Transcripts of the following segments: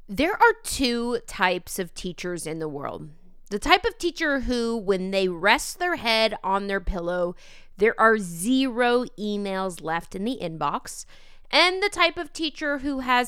There are two types of teachers in the world. The type of teacher who, when they rest their head on their pillow, there are 0 emails left in the inbox. And the type of teacher who has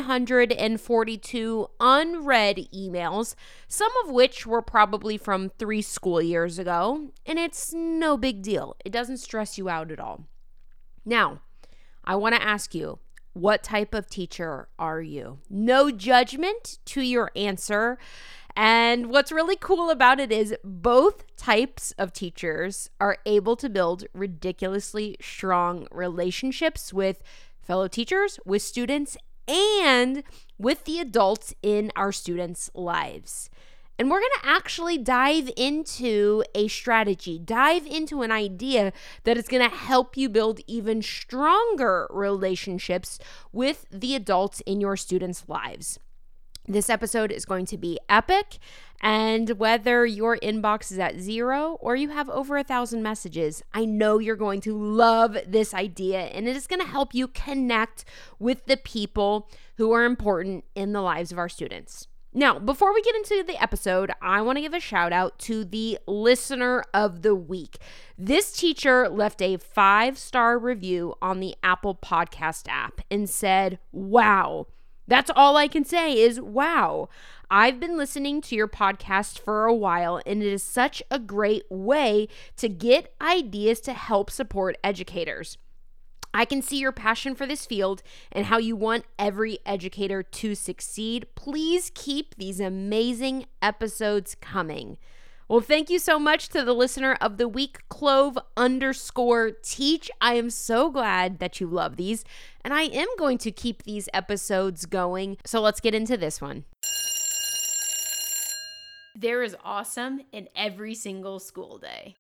742 unread emails, some of which were probably from 3 school years ago. And it's no big deal. It doesn't stress you out at all. Now, I want to ask you, what type of teacher are you? No judgment to your answer. And what's really cool about it is both types of teachers are able to build ridiculously strong relationships with fellow teachers, with students, and with the adults in our students' lives. And we're going to actually dive into a strategy, dive into an idea that is going to help you build even stronger relationships with the adults in your students' lives. This episode is going to be epic, and whether your inbox is at 0 or you have over 1,000 messages, I know you're going to love this idea, and it is going to help you connect with the people who are important in the lives of our students. Now, before we get into the episode, I want to give a shout out to the listener of the week. This teacher left a 5-star review on the Apple Podcast app and said, "Wow." That's all I can say is, wow. I've been listening to your podcast for a while, and it is such a great way to get ideas to help support educators. I can see your passion for this field and how you want every educator to succeed. Please keep these amazing episodes coming. Well, thank you so much to the listener of the week, Clove_Teach. I am so glad that you love these, and I am going to keep these episodes going. So let's get into this one. There is awesome in every single school day.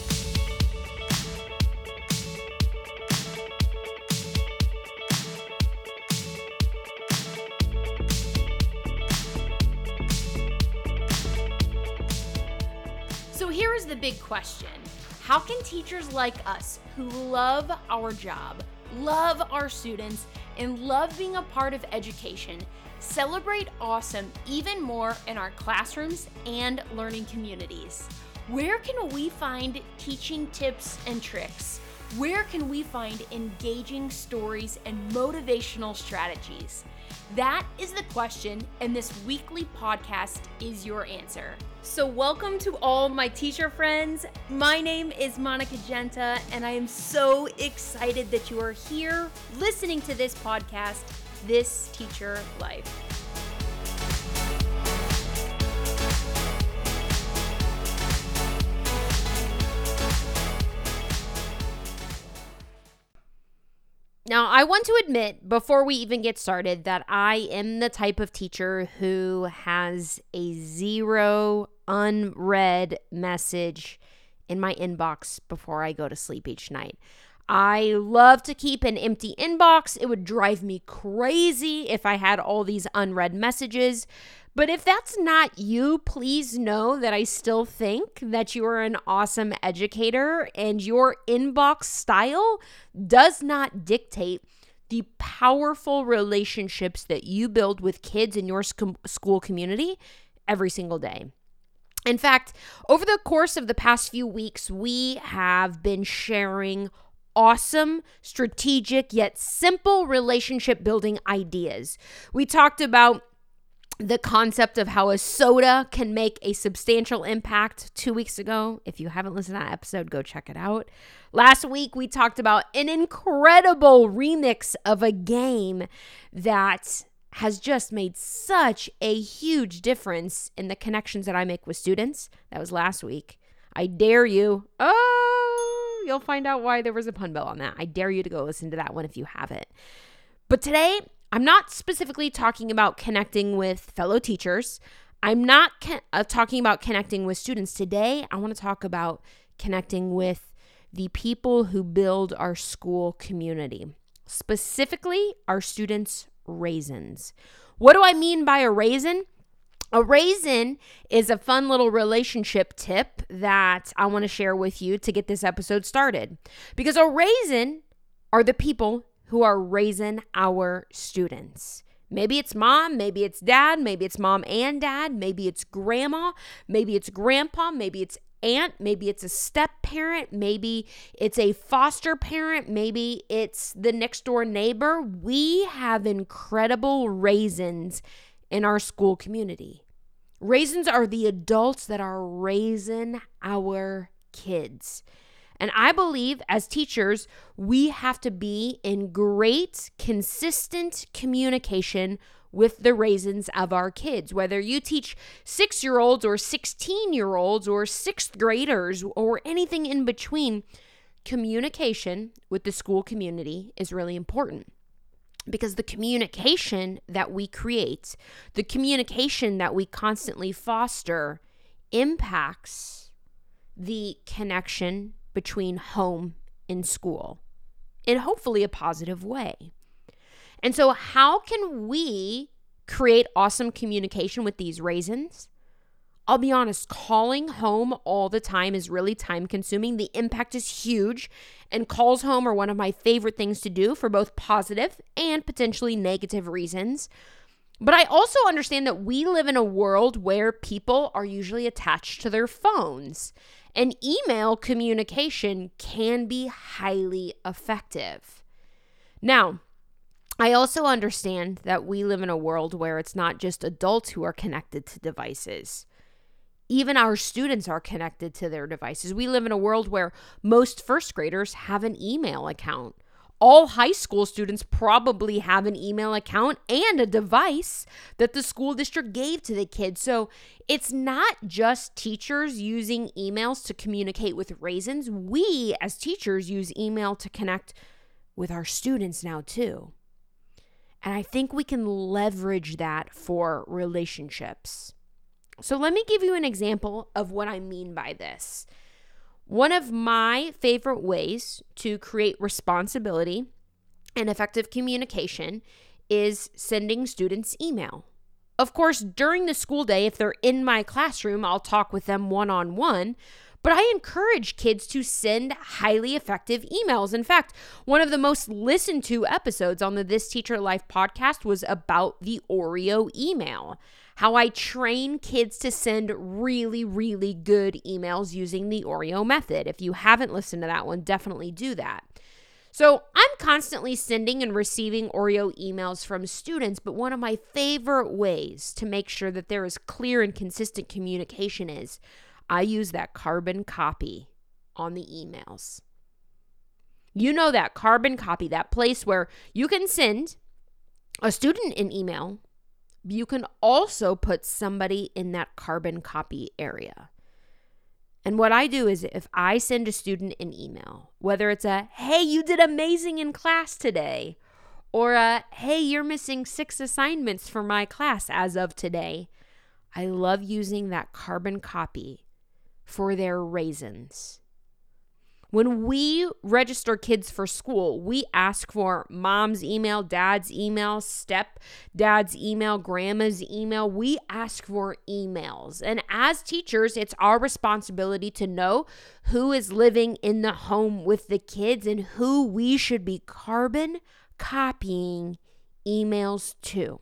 So here is the big question. How can teachers like us who love our job, love our students, and love being a part of education celebrate awesome even more in our classrooms and learning communities? Where can we find teaching tips and tricks? Where can we find engaging stories and motivational strategies? That is the question, and this weekly podcast is your answer. So welcome to all my teacher friends. My name is Monica Genta, and I am so excited that you are here listening to this podcast, This Teacher Life. Now, I want to admit before we even get started that I am the type of teacher who has a 0 unread message in my inbox before I go to sleep each night. I love to keep an empty inbox. It would drive me crazy if I had all these unread messages. But if that's not you, please know that I still think that you are an awesome educator, and your inbox style does not dictate the powerful relationships that you build with kids in your school community every single day. In fact, over the course of the past few weeks, we have been sharing awesome, strategic, yet simple relationship building ideas. We talked about the concept of how a soda can make a substantial impact 2 weeks ago. If you haven't listened to that episode, go check it out. Last week, we talked about an incredible remix of a game that has just made such a huge difference in the connections that I make with students. That was last week. I dare you. Oh, you'll find out why there was a pun bell on that. I dare you to go listen to that one if you haven't. But today, I'm not specifically talking about connecting with fellow teachers. I'm not talking about connecting with students. Today, I want to talk about connecting with the people who build our school community, specifically our students' raisins. What do I mean by a raisin? A raisin is a fun little relationship tip that I want to share with you to get this episode started. Because a raisin are the people who are raising our students. Maybe it's mom, maybe it's dad, maybe it's mom and dad, maybe it's grandma, maybe it's grandpa, maybe it's aunt, maybe it's a step parent, maybe it's a foster parent, maybe it's the next door neighbor. We have incredible raisins in our school community. Raisins are the adults that are raising our kids. And I believe as teachers, we have to be in great, consistent communication with the raisins of our kids. Whether you teach 6-year-olds or 16-year-olds or 6th graders or anything in between, communication with the school community is really important. Because the communication that we create, the communication that we constantly foster, impacts the connection between home and school in hopefully a positive way. And so how can we create awesome communication with these raisins? I'll be honest, calling home all the time is really time consuming. The impact is huge, and calls home are one of my favorite things to do for both positive and potentially negative reasons. But I also understand that we live in a world where people are usually attached to their phones, and email communication can be highly effective. Now, I also understand that we live in a world where it's not just adults who are connected to devices. Even our students are connected to their devices. We live in a world where most first graders have an email account. All high school students probably have an email account and a device that the school district gave to the kids. So it's not just teachers using emails to communicate with raisins. We as teachers use email to connect with our students now too. And I think we can leverage that for relationships. So let me give you an example of what I mean by this. One of my favorite ways to create responsibility and effective communication is sending students email. Of course, during the school day, if they're in my classroom, I'll talk with them one-on-one, but I encourage kids to send highly effective emails. In fact, one of the most listened to episodes on the This Teacher Life podcast was about the Oreo email. How I train kids to send really, really good emails using the Oreo method. If you haven't listened to that one, definitely do that. So I'm constantly sending and receiving Oreo emails from students, but one of my favorite ways to make sure that there is clear and consistent communication is I use that carbon copy on the emails. You know that carbon copy, that place where you can send a student an email. You can also put somebody in that carbon copy area. And what I do is if I send a student an email, whether it's a, hey, you did amazing in class today, or a, hey, you're missing 6 assignments for my class as of today, I love using that carbon copy for their raisins. When we register kids for school, we ask for mom's email, dad's email, step-dad's email, grandma's email. We ask for emails. And as teachers, it's our responsibility to know who is living in the home with the kids and who we should be carbon copying emails to.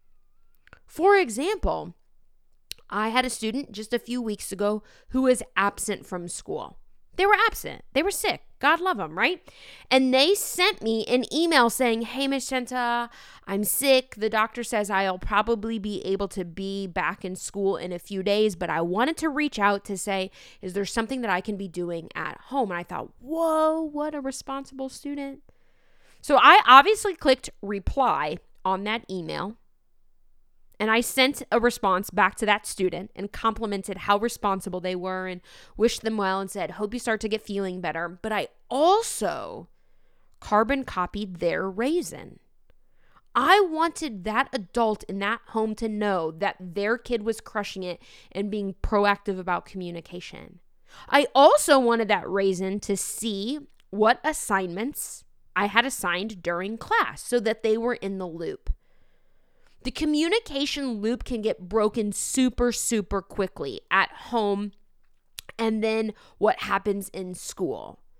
For example, I had a student just a few weeks ago who was absent from school. They were absent. They were sick. God love them, right? And they sent me an email saying, hey, Ms. Shenta, I'm sick. The doctor says I'll probably be able to be back in school in a few days, but I wanted to reach out to say, is there something that I can be doing at home? And I thought, whoa, what a responsible student. So I obviously clicked reply on that email. And I sent a response back to that student and complimented how responsible they were and wished them well and said, hope you start to get feeling better. But I also carbon copied their raisin. I wanted that adult in that home to know that their kid was crushing it and being proactive about communication. I also wanted that raisin to see what assignments I had assigned during class so that they were in the loop. The communication loop can get broken super, super quickly at home and then what happens in school.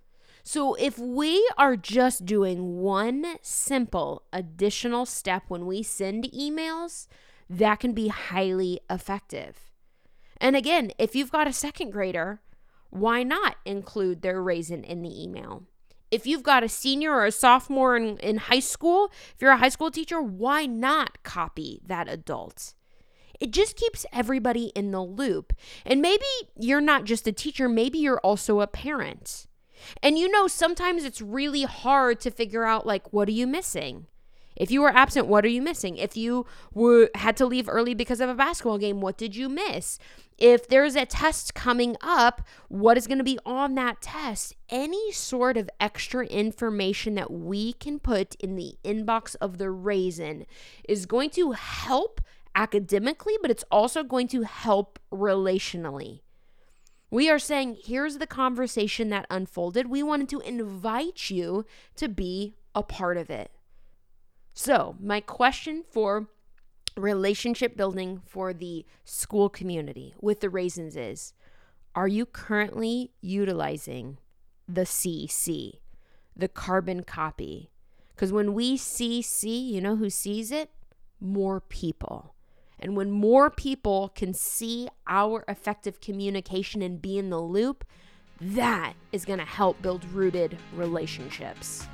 So if we are just doing one simple additional step when we send emails, that can be highly effective. And again, if you've got a second grader, why not include their raisin in the email? If you've got a senior or a sophomore in high school, if you're a high school teacher, why not copy that adult? It just keeps everybody in the loop. And maybe you're not just a teacher, maybe you're also a parent. And sometimes it's really hard to figure out, what are you missing? If you were absent, what are you missing? If you had to leave early because of a basketball game, what did you miss? If there's a test coming up, what is going to be on that test? Any sort of extra information that we can put in the inbox of the raisin is going to help academically, but it's also going to help relationally. We are saying, here's the conversation that unfolded. We wanted to invite you to be a part of it. So, my question for relationship building for the school community with the raisins is, are you currently utilizing the CC, the carbon copy? Because when we CC, you know who sees it? More people. And when more people can see our effective communication and be in the loop, that is going to help build rooted relationships.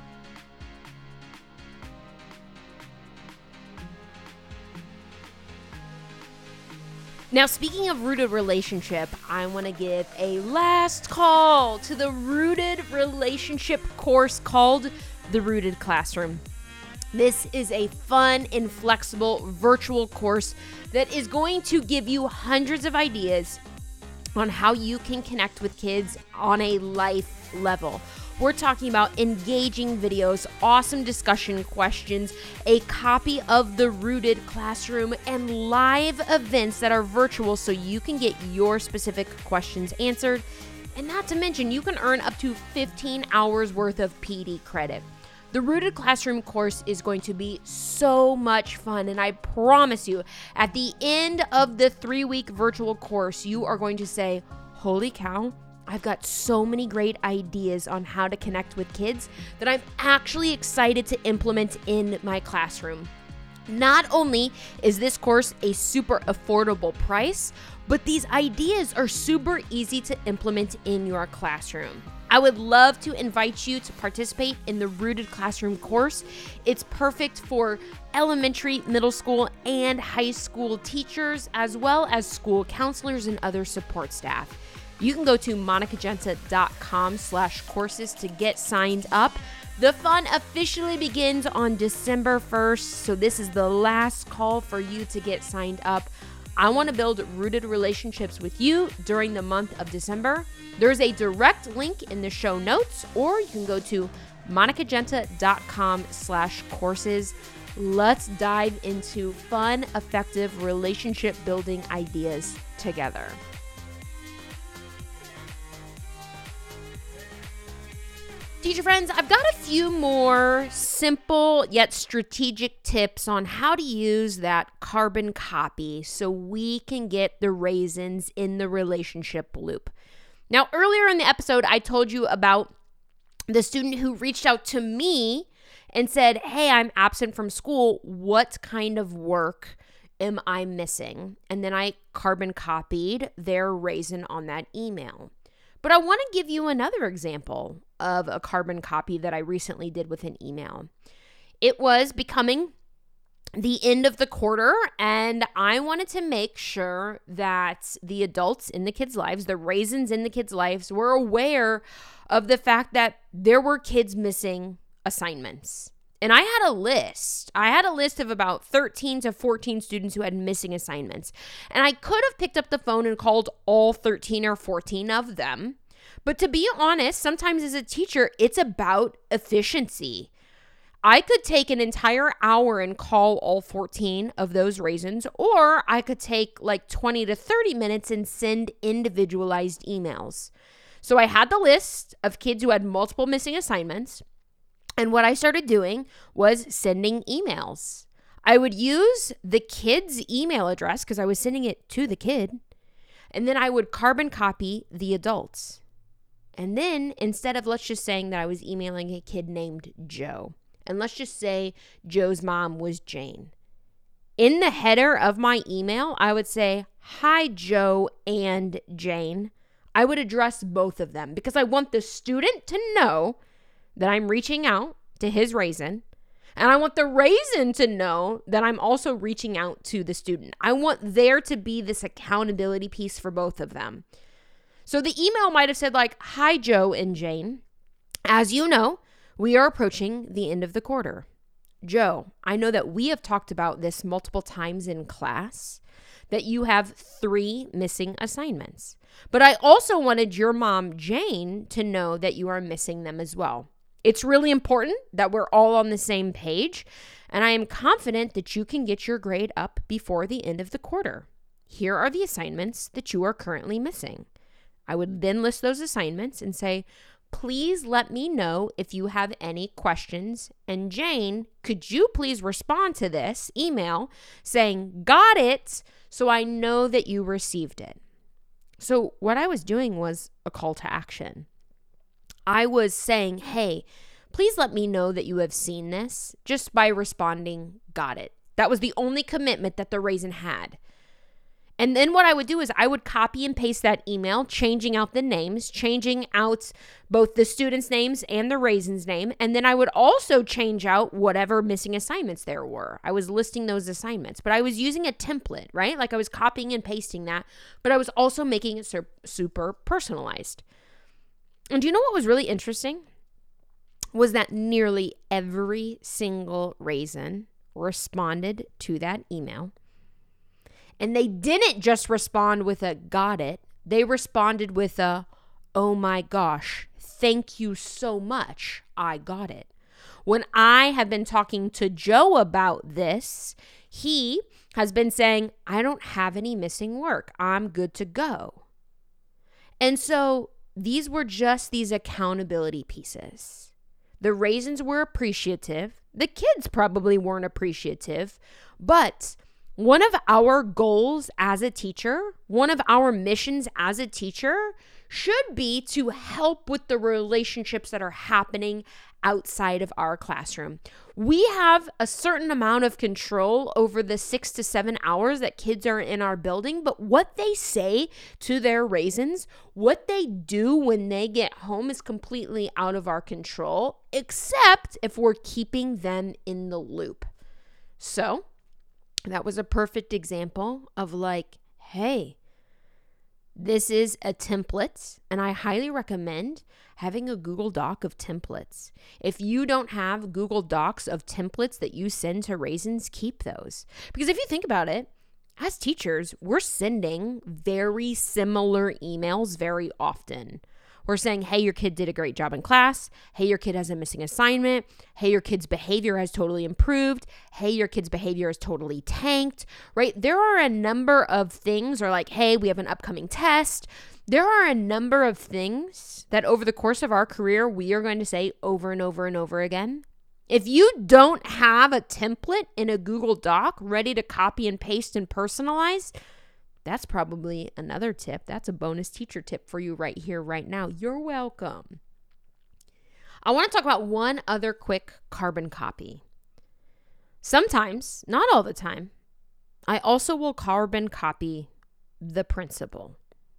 Now, speaking of rooted relationship, I want to give a last call to the Rooted Relationship course called The Rooted Classroom. This is a fun and flexible virtual course that is going to give you hundreds of ideas on how you can connect with kids on a life level. We're talking about engaging videos, awesome discussion questions, a copy of the Rooted Classroom, and live events that are virtual so you can get your specific questions answered. And not to mention, you can earn up to 15 hours worth of PD credit. The Rooted Classroom course is going to be so much fun, and I promise you, at the end of the 3-week virtual course, you are going to say, holy cow, I've got so many great ideas on how to connect with kids that I'm actually excited to implement in my classroom. Not only is this course a super affordable price, but these ideas are super easy to implement in your classroom. I would love to invite you to participate in the Rooted Classroom course. It's perfect for elementary, middle school, and high school teachers, as well as school counselors and other support staff. You can go to monicagenta.com/courses to get signed up. The fun officially begins on December 1st, so this is the last call for you to get signed up. I want to build rooted relationships with you during the month of December. There's a direct link in the show notes, or you can go to monicagenta.com/courses. Let's dive into fun, effective relationship building ideas together. Teacher friends, I've got a few more simple yet strategic tips on how to use that carbon copy so we can get the raisins in the relationship loop. Now, earlier in the episode, I told you about the student who reached out to me and said, hey, I'm absent from school. What kind of work am I missing? And then I carbon copied their raisin on that email. But I want to give you another example of a carbon copy that I recently did with an email. It was becoming the end of the quarter, and I wanted to make sure that the adults in the kids' lives, the raisins in the kids' lives, were aware of the fact that there were kids missing assignments. And I had a list. I had a list of about 13 to 14 students who had missing assignments. And I could have picked up the phone and called all 13 or 14 of them. But to be honest, sometimes as a teacher, it's about efficiency. I could take an entire hour and call all 14 of those raisins, or I could take like 20 to 30 minutes and send individualized emails. So I had the list of kids who had multiple missing assignments. And what I started doing was sending emails. I would use the kid's email address because I was sending it to the kid. And then I would carbon copy the adults. And then instead of let's just saying that I was emailing a kid named Joe, and let's just say Joe's mom was Jane. In the header of my email, I would say, hi, Joe and Jane. I would address both of them because I want the student to know that I'm reaching out to his raisin. And I want the raisin to know that I'm also reaching out to the student. I want there to be this accountability piece for both of them. So the email might have said like, hi, Joe and Jane. As you know, we are approaching the end of the quarter. Joe, I know that we have talked about this multiple times in class, that you have 3 missing assignments. But I also wanted your mom, Jane, to know that you are missing them as well. It's really important that we're all on the same page, and I am confident that you can get your grade up before the end of the quarter. Here are the assignments that you are currently missing. I would then list those assignments and say, please let me know if you have any questions. And Jane, could you please respond to this email saying, got it, so I know that you received it. So what I was doing was a call to action. I was saying, hey, please let me know that you have seen this just by responding, got it. That was the only commitment that the raisin had. And then what I would do is I would copy and paste that email, changing out the names, changing out both the students' names and the raisin's name. And then I would also change out whatever missing assignments there were. I was listing those assignments, but I was using a template, right? Like I was copying and pasting that, but I was also making it super personalized. And do you know what was really interesting? Was that nearly every single raisin responded to that email. And they didn't just respond with a got it. They responded with a, oh my gosh, thank you so much. I got it. When I have been talking to Joe about this, he has been saying, I don't have any missing work. I'm good to go. And so these were just these accountability pieces. The raisins were appreciative. The kids probably weren't appreciative, but one of our goals as a teacher, one of our missions as a teacher should be to help with the relationships that are happening outside of our classroom. We have a certain amount of control over the 6 to 7 hours that kids are in our building, but what they say to their raisins, what they do when they get home is completely out of our control, except if we're keeping them in the loop. So that was a perfect example of like, hey, this is a template, and I highly recommend having a Google Doc of templates. If you don't have Google Docs of templates that you send to raisins, keep those. Because if you think about it, as teachers, we're sending very similar emails very often. We're saying, hey, your kid did a great job in class. Hey, your kid has a missing assignment. Hey, your kid's behavior has totally improved. Hey, your kid's behavior is totally tanked, right? There are a number of things, or like, hey, we have an upcoming test. There are a number of things that over the course of our career, we are going to say over and over and over again. If you don't have a template in a Google Doc ready to copy and paste and personalize, that's probably another tip. That's a bonus teacher tip for you right here, right now. You're welcome. I want to talk about one other quick carbon copy. Sometimes, not all the time, I also will carbon copy the principal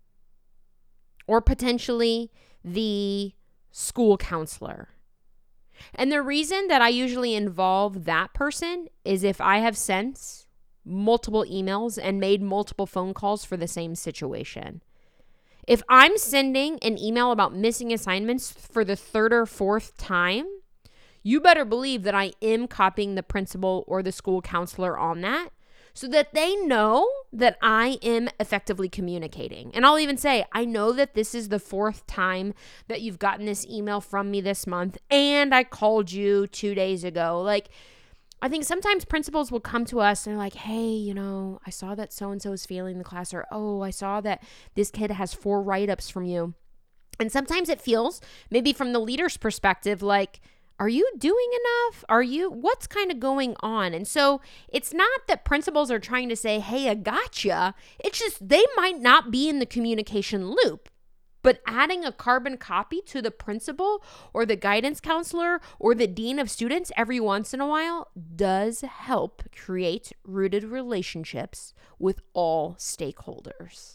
or potentially the school counselor. And the reason that I usually involve that person is if I have sent multiple emails and made multiple phone calls for the same situation. If I'm sending an email about missing assignments for the 3rd or 4th time, you better believe that I am copying the principal or the school counselor on that so that they know that I am effectively communicating. And I'll even say, I know that this is the 4th time that you've gotten this email from me this month, and I called you 2 days ago. Like, I think sometimes principals will come to us and they're like, hey, you know, I saw that so-and-so is failing the class, or, oh, I saw that this kid has 4 write-ups from you. And sometimes it feels, maybe from the leader's perspective, like, are you doing enough? What's kind of going on? And so it's not that principals are trying to say, hey, I gotcha. It's just they might not be in the communication loop. But adding a carbon copy to the principal or the guidance counselor or the dean of students every once in a while does help create rooted relationships with all stakeholders.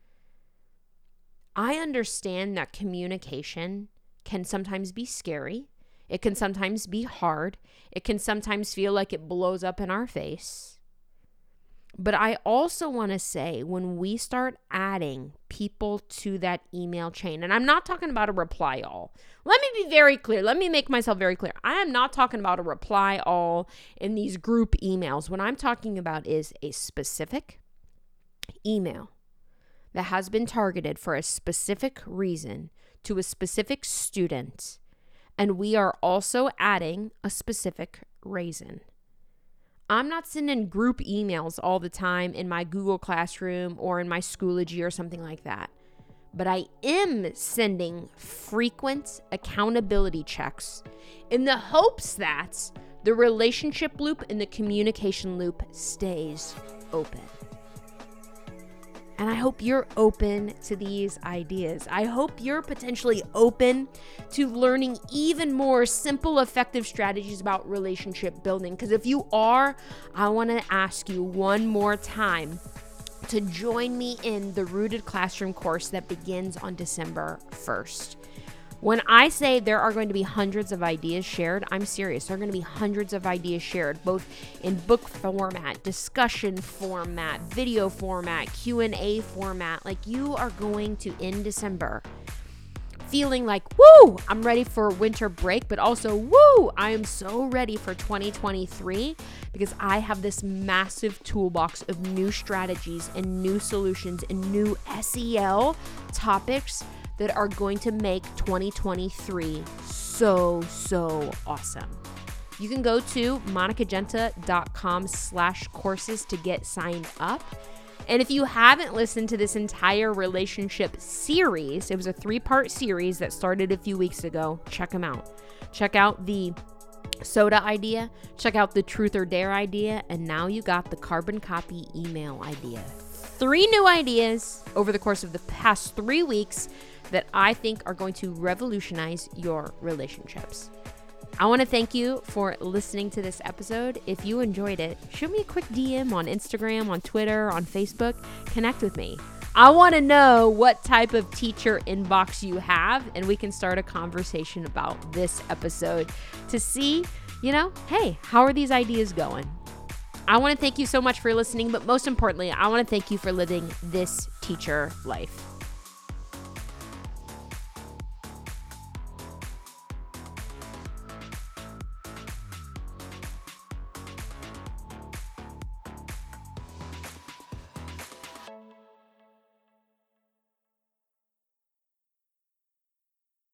I understand that communication can sometimes be scary. It can sometimes be hard. It can sometimes feel like it blows up in our face. But I also want to say, when we start adding people to that email chain, and I'm not talking about a reply all. Let me be very clear. Let me make myself very clear. I am not talking about a reply all in these group emails. What I'm talking about is a specific email that has been targeted for a specific reason to a specific student. And we are also adding a specific reason. I'm not sending group emails all the time in my Google Classroom or in my Schoology or something like that. But I am sending frequent accountability checks in the hopes that the relationship loop and the communication loop stays open. And I hope you're open to these ideas. I hope you're potentially open to learning even more simple, effective strategies about relationship building. Because if you are, I want to ask you one more time to join me in the Rooted Classroom course that begins on December 1st. When I say there are going to be hundreds of ideas shared, I'm serious. There are going to be hundreds of ideas shared, both in book format, discussion format, video format, Q&A format. Like, you are going to, in December, feeling like, woo, I'm ready for winter break, but also, woo, I am so ready for 2023 because I have this massive toolbox of new strategies and new solutions and new SEL topics that are going to make 2023 so awesome. You can go to monicagenta.com/courses to get signed up. And if you haven't listened to this entire relationship series, it was a 3-part series that started a few weeks ago. Check them out. Check out the soda idea, check out the truth or dare idea, and now you got the carbon copy email idea. 3 new ideas over the course of the past 3 weeks that I think are going to revolutionize your relationships. I want to thank you for listening to this episode. If you enjoyed it, shoot me a quick DM on Instagram, on Twitter, on Facebook. Connect with me. I want to know what type of teacher inbox you have, and we can start a conversation about this episode to see, hey, how are these ideas going? I want to thank you so much for listening, but most importantly, I want to thank you for living this teacher life.